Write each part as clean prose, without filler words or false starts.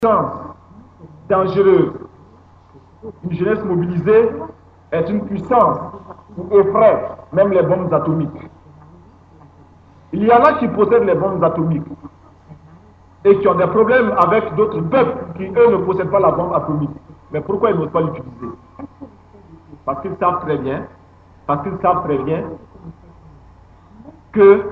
puissance dangereuse. Une jeunesse mobilisée est une puissance qui effraie même les bombes atomiques. Il y en a qui possèdent les bombes atomiques et qui ont des problèmes avec d'autres peuples qui, eux, ne possèdent pas la bombe atomique. Mais pourquoi ils n'osent pas l'utiliser? Parce qu'ils savent très bien, que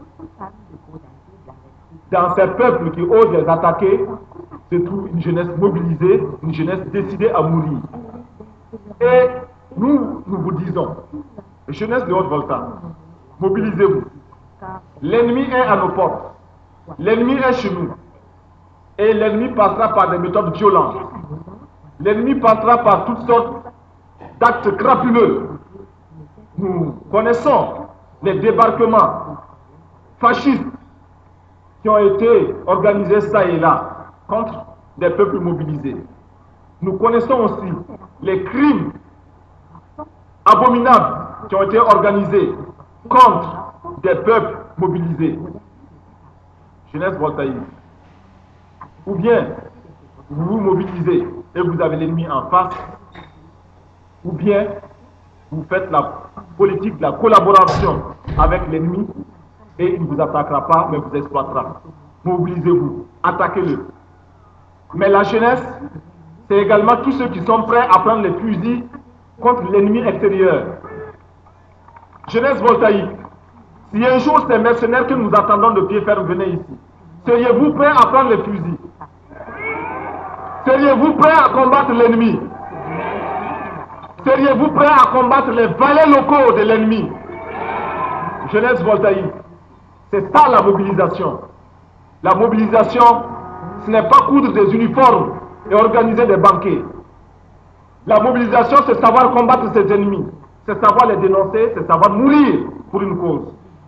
dans ces peuples qui osent les attaquer, se trouve une jeunesse mobilisée, une jeunesse décidée à mourir. Et nous vous disons, jeunesse de Haute-Volta, mobilisez-vous. L'ennemi est à nos portes. L'ennemi est chez nous. Et l'ennemi passera par des méthodes violentes. L'ennemi passera par toutes sortes d'actes crapuleux. Nous connaissons les débarquements fascistes qui ont été organisés ça et là contre des peuples mobilisés. Nous connaissons aussi les crimes abominables qui ont été organisés contre des peuples mobilisés. Jeunesse voltaïque. Ou bien vous vous mobilisez et vous avez l'ennemi en face, ou bien vous faites la politique de la collaboration avec l'ennemi et il ne vous attaquera pas mais vous exploitera. Mobilisez-vous, attaquez-le. Mais la jeunesse, c'est également tous ceux qui sont prêts à prendre les fusils contre l'ennemi extérieur. Jeunesse voltaïque, si un jour ces mercenaires que nous attendons de pied ferme venaient ici, seriez-vous prêts à prendre les fusils? Seriez-vous prêts à combattre l'ennemi? Seriez-vous prêts à combattre les valets locaux de l'ennemi? Jeunesse voltaïque, c'est ça la mobilisation. La mobilisation, ce n'est pas coudre des uniformes et organiser des banquets. La mobilisation, c'est savoir combattre ses ennemis, c'est savoir les dénoncer, c'est savoir mourir pour une cause.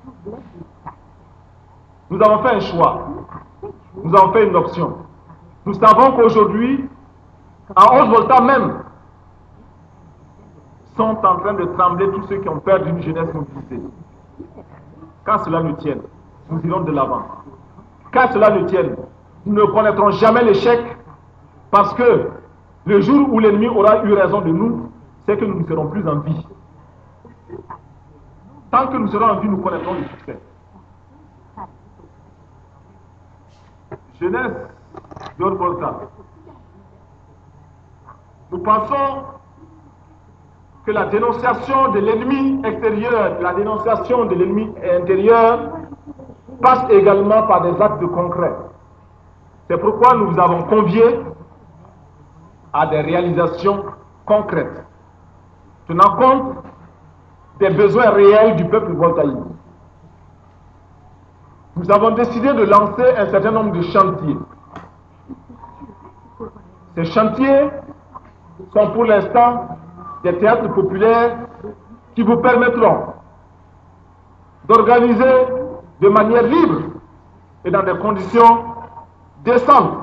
Nous avons fait un choix, nous avons fait une option. Nous savons qu'aujourd'hui, à Haute-Volta même, sont en train de trembler tous ceux qui ont peur d'une jeunesse mobilisée. Quand cela nous tienne, nous irons de l'avant. Quand cela nous tienne, nous ne connaîtrons jamais l'échec parce que le jour où l'ennemi aura eu raison de nous, c'est que nous ne serons plus en vie. Tant que nous serons en vie, nous connaîtrons le succès. Jeunesse de Haute-Volta, nous pensons que la dénonciation de l'ennemi extérieur, la dénonciation de l'ennemi intérieur passe également par des actes concrets. C'est pourquoi nous vous avons conviés à des réalisations concrètes, tenant compte des besoins réels du peuple voltaïque. Nous avons décidé de lancer un certain nombre de chantiers. Ces chantiers sont pour l'instant des théâtres populaires qui vous permettront d'organiser de manière libre et dans des conditions décentes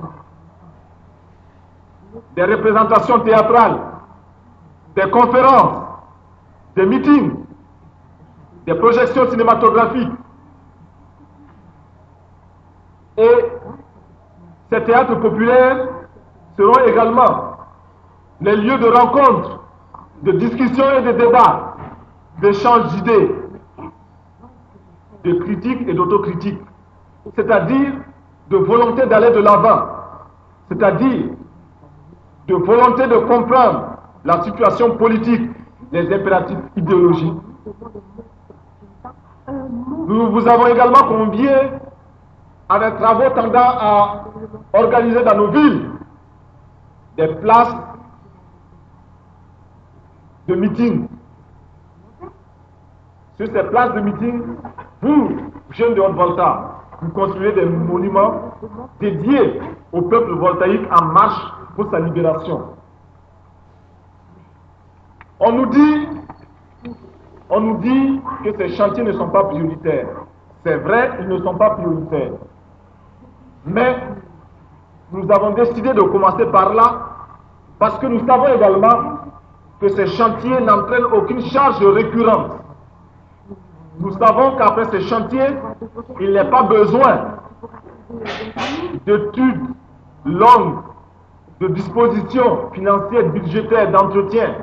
des représentations théâtrales, des conférences, des meetings, des projections cinématographiques. Et ces théâtres populaires seront également les lieux de rencontre, de discussion et de débat, d'échange d'idées, de critique et d'autocritique, c'est-à-dire de volonté d'aller de l'avant, c'est-à-dire de volonté de comprendre la situation politique, les impératifs idéologiques. Nous vous avons également convié à des travaux tendant à organiser dans nos villes des places de meeting. Sur ces places de meeting, vous, jeunes de Haute-Volta, vous construisez des monuments dédiés au peuple voltaïque en marche pour sa libération. On nous dit que ces chantiers ne sont pas prioritaires. C'est vrai, ils ne sont pas prioritaires. Mais nous avons décidé de commencer par là parce que nous savons également que ces chantiers n'entraînent aucune charge récurrente. Nous savons qu'après ces chantiers, il n'est pas besoin d'études longues de dispositions financières, budgétaires, d'entretien.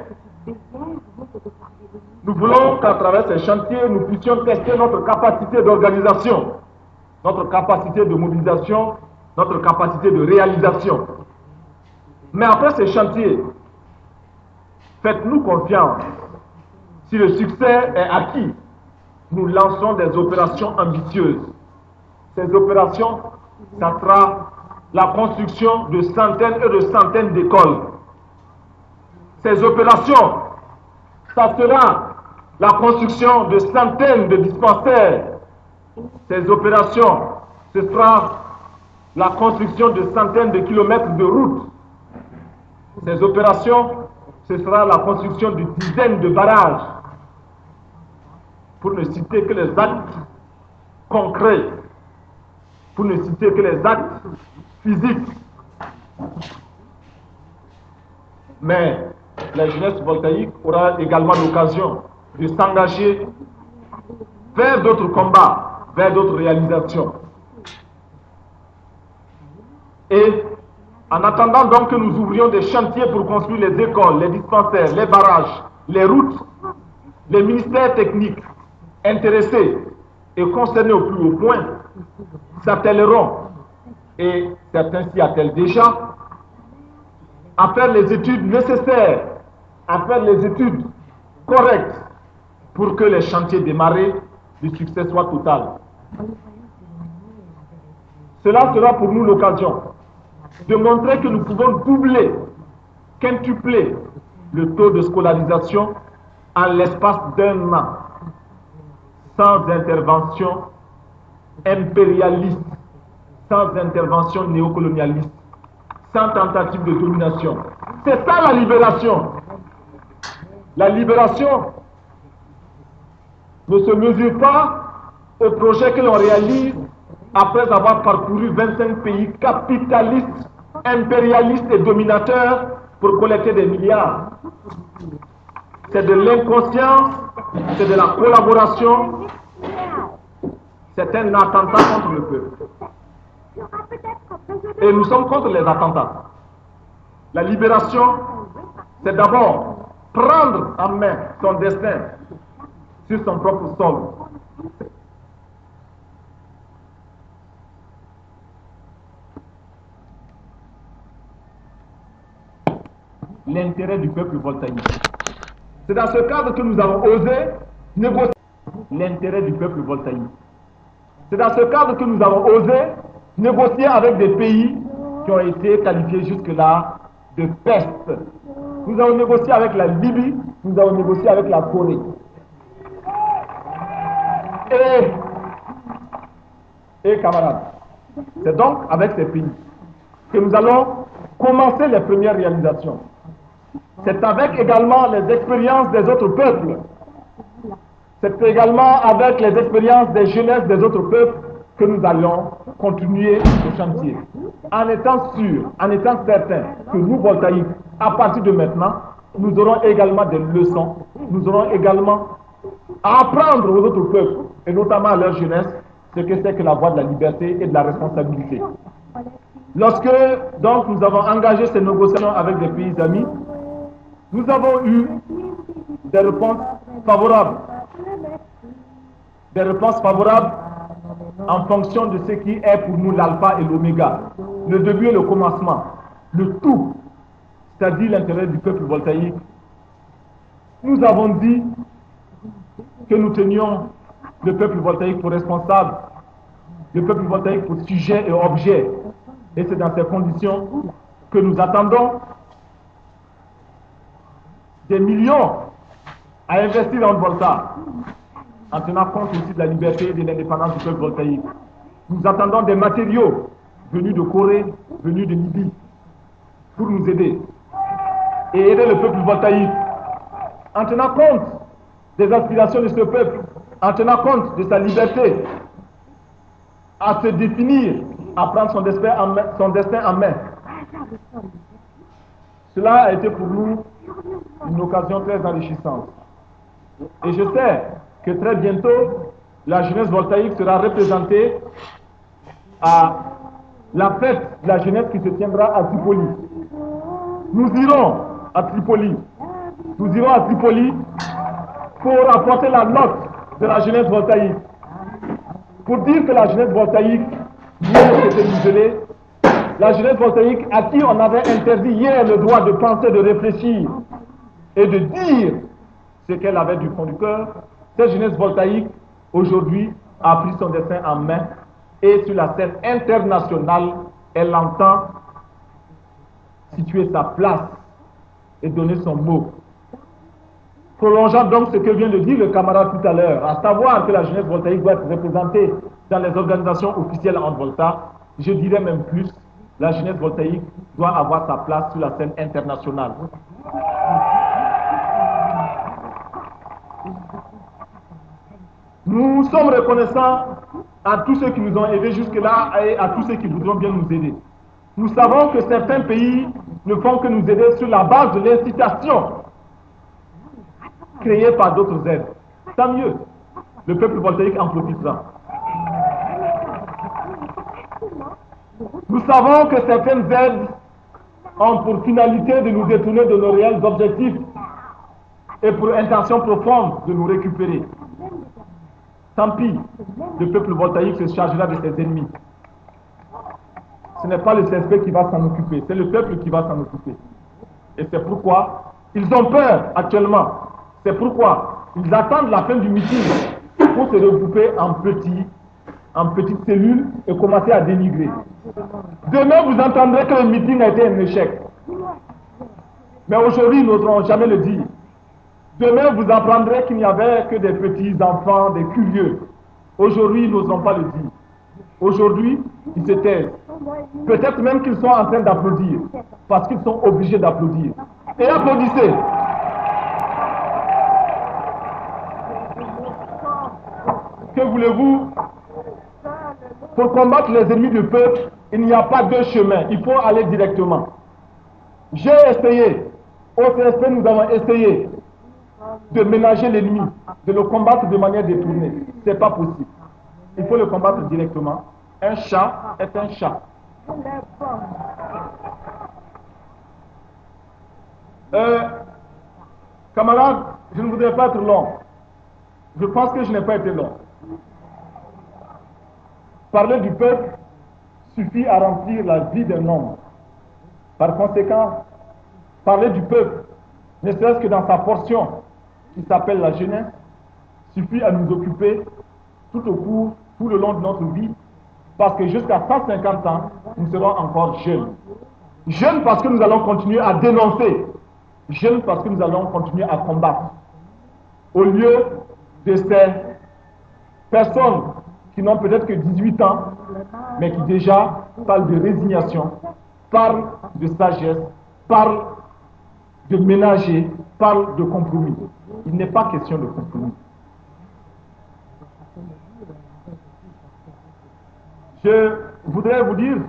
Nous voulons qu'à travers ces chantiers, nous puissions tester notre capacité d'organisation, notre capacité de mobilisation, notre capacité de réalisation. Mais après ces chantiers, faites-nous confiance. Si le succès est acquis, nous lançons des opérations ambitieuses. Ces opérations, ça sera la construction de centaines et de centaines d'écoles. Ces opérations, ça sera la construction de centaines de dispensaires. Ces opérations, ce sera la construction de centaines de kilomètres de routes. Ces opérations, ce sera la construction de dizaines de barrages. Pour ne citer que les actes concrets, pour ne citer que les actes physiques. Mais la jeunesse voltaïque aura également l'occasion de s'engager vers d'autres combats, vers d'autres réalisations. Et en attendant donc que nous ouvrions des chantiers pour construire les écoles, les dispensaires, les barrages, les routes, les ministères techniques intéressés et concernés au plus haut point s'attelleront, et certains s'y attellent déjà, à faire les études nécessaires, à faire les études correctes pour que les chantiers démarrés, le succès soit total. Cela sera pour nous l'occasion de montrer que nous pouvons doubler, quintupler le taux de scolarisation en l'espace d'un an, sans intervention impérialiste, sans intervention néocolonialiste, sans tentative de domination. C'est ça la libération. La libération ne se mesure pas au projet que l'on réalise après avoir parcouru 25 pays capitalistes, impérialistes et dominateurs pour collecter des milliards. C'est de l'inconscience, c'est de la collaboration, c'est un attentat contre le peuple. Et nous sommes contre les attentats. La libération, c'est d'abord prendre en main son destin sur son propre sol. L'intérêt du peuple voltaïque. C'est dans ce cadre que nous avons osé négocier l'intérêt du peuple voltaïque. C'est dans ce cadre que nous avons osé négocier avec des pays qui ont été qualifiés jusque-là de peste. Nous avons négocié avec la Libye, nous avons négocié avec la Corée. Et camarades, c'est donc avec ces pays que nous allons commencer les premières réalisations. C'est avec également les expériences des autres peuples. C'est également avec les expériences des jeunesses des autres peuples que nous allons continuer ce chantier. En étant sûrs, en étant certains que nous, voltaïques, à partir de maintenant, nous aurons également des leçons. Nous aurons également à apprendre aux autres peuples, et notamment à leur jeunesse, ce que c'est que la voie de la liberté et de la responsabilité. Lorsque donc nous avons engagé ces négociations avec des pays amis, nous avons eu des réponses favorables. Des réponses favorables en fonction de ce qui est pour nous l'alpha et l'oméga, le début et le commencement, le tout, c'est-à-dire l'intérêt du peuple voltaïque. Nous avons dit que nous tenions le peuple voltaïque pour responsable, le peuple voltaïque pour sujet et objet. Et c'est dans ces conditions que nous attendons des millions à investir dans le Volta, en tenant compte aussi de la liberté et de l'indépendance du peuple voltaïque. Nous attendons des matériaux venus de Corée, venus de Libye, pour nous aider et aider le peuple voltaïque, en tenant compte des aspirations de ce peuple, en tenant compte de sa liberté, à se définir, à prendre son destin en main. Cela a été pour nous une occasion très enrichissante. Et je sais que très bientôt, la jeunesse voltaïque sera représentée à la fête de la jeunesse qui se tiendra à Tripoli. Nous irons à Tripoli. Nous irons à Tripoli pour apporter la note de la jeunesse voltaïque. Pour dire que la jeunesse voltaïque hier était muselée, la jeunesse voltaïque à qui on avait interdit hier le droit de penser, de réfléchir et de dire ce qu'elle avait du fond du cœur, cette jeunesse voltaïque aujourd'hui a pris son destin en main et sur la scène internationale, elle entend situer sa place et donner son mot. Prolongeant donc ce que vient de dire le camarade tout à l'heure, à savoir que la jeunesse voltaïque doit être représentée dans les organisations officielles en Volta, je dirais même plus, la jeunesse voltaïque doit avoir sa place sur la scène internationale. Nous sommes reconnaissants à tous ceux qui nous ont aidés jusque-là et à tous ceux qui voudront bien nous aider. Nous savons que certains pays ne font que nous aider sur la base de l'incitation créée par d'autres aides. Tant mieux, le peuple voltaïque en profitera. Nous savons que certaines aides ont pour finalité de nous détourner de nos réels objectifs et pour intention profonde de nous récupérer. Tant pis, le peuple voltaïque se chargera de ses ennemis. Ce n'est pas le CSP qui va s'en occuper, c'est le peuple qui va s'en occuper. Et c'est pourquoi ils ont peur actuellement. C'est pourquoi ils attendent la fin du meeting pour se regrouper en petites cellules et commencer à dénigrer. Demain, vous entendrez que le meeting a été un échec. Mais aujourd'hui, ils n'oseront jamais le dire. Demain, vous apprendrez qu'il n'y avait que des petits enfants, des curieux. Aujourd'hui, ils n'oseront pas le dire. Aujourd'hui, ils se taisent. Peut-être même qu'ils sont en train d'applaudir, parce qu'ils sont obligés d'applaudir. Et applaudissez. Que voulez-vous? Pour combattre les ennemis du peuple, il n'y a pas deux chemins. Il faut aller directement. J'ai essayé. Au CSP, nous avons essayé de ménager l'ennemi, de le combattre de manière détournée. Ce n'est pas possible. Il faut le combattre directement. Un chat est un chat. Camarades, je ne voudrais pas être long. Je pense que je n'ai pas été long. Parler du peuple suffit à remplir la vie d'un homme. Par conséquent, parler du peuple, ne serait-ce que dans sa portion qui s'appelle la jeunesse, suffit à nous occuper tout le long de notre vie, parce que jusqu'à 150 ans, nous serons encore jeunes. Jeunes parce que nous allons continuer à dénoncer, jeunes parce que nous allons continuer à combattre. Au lieu de ces personnes qui n'ont peut-être que 18 ans, mais qui déjà parlent de résignation, parlent de sagesse, parlent de ménager, parlent de compromis. Il n'est pas question de compromis. Je voudrais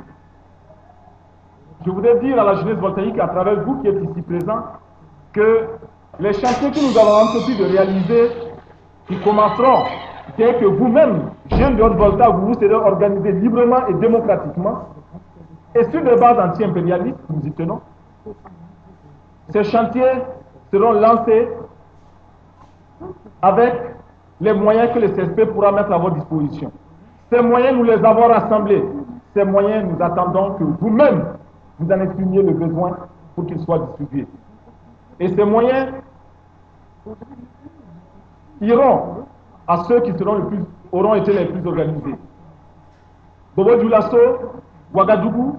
dire à la jeunesse voltaïque, à travers vous qui êtes ici présents, que les chantiers que nous allons entrepris de réaliser, qui commenceront dès que vous-même, jeunes de Haute-Volta, vous vous serez organisés librement et démocratiquement, et sur des bases anti-impérialistes, nous y tenons. Ces chantiers seront lancés avec les moyens que le CSP pourra mettre à votre disposition. Ces moyens, nous les avons rassemblés. Ces moyens, nous attendons que vous-même, vous en exprimiez le besoin pour qu'ils soient distribués. Et ces moyens iront à ceux qui auront été les plus organisés. Bobo Dioulasso, Ouagadougou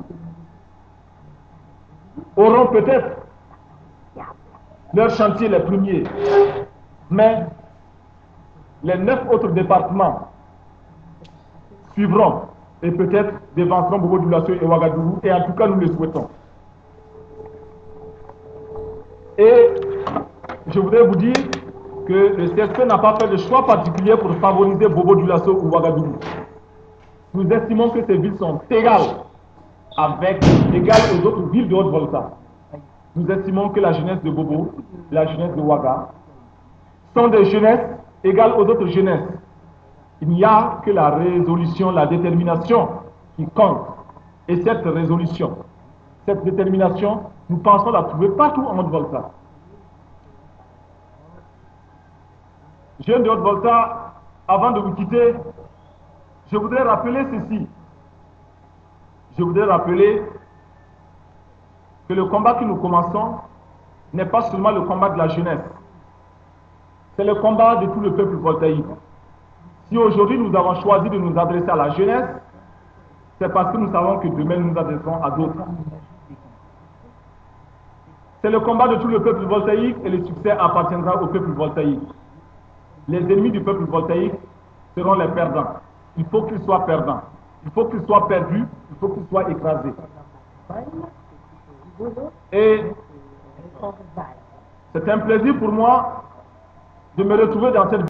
auront peut-être leurs chantiers les premiers, mais les 9 autres départements suivront et peut-être devanceront Bobo Dioulasso et Ouagadougou, et en tout cas nous le souhaitons. Et je voudrais vous dire que le CSP n'a pas fait de choix particulier pour favoriser Bobo Dioulasso ou Ouagadougou. Nous estimons que ces villes sont égales aux autres villes de Haute-Volta. Nous estimons que la jeunesse de Bobo, la jeunesse de Ouaga, sont des jeunesses égales aux autres jeunesses. Il n'y a que la résolution, la détermination qui compte. Et cette résolution, cette détermination, Nous pensons la trouver partout en Haute-Volta. Jeunes de Haute-Volta, avant de vous quitter, je voudrais rappeler ceci. Je voudrais rappeler que le combat que nous commençons n'est pas seulement le combat de la jeunesse. C'est le combat de tout le peuple voltaïque. Si aujourd'hui nous avons choisi de nous adresser à la jeunesse, c'est parce que nous savons que demain nous nous adresserons à d'autres. C'est le combat de tout le peuple voltaïque et le succès appartiendra au peuple voltaïque. Les ennemis du peuple voltaïque seront les perdants. Il faut qu'ils soient perdants. Il faut qu'ils soient perdus. Il faut qu'ils soient écrasés. Et c'est un plaisir pour moi de me retrouver dans cette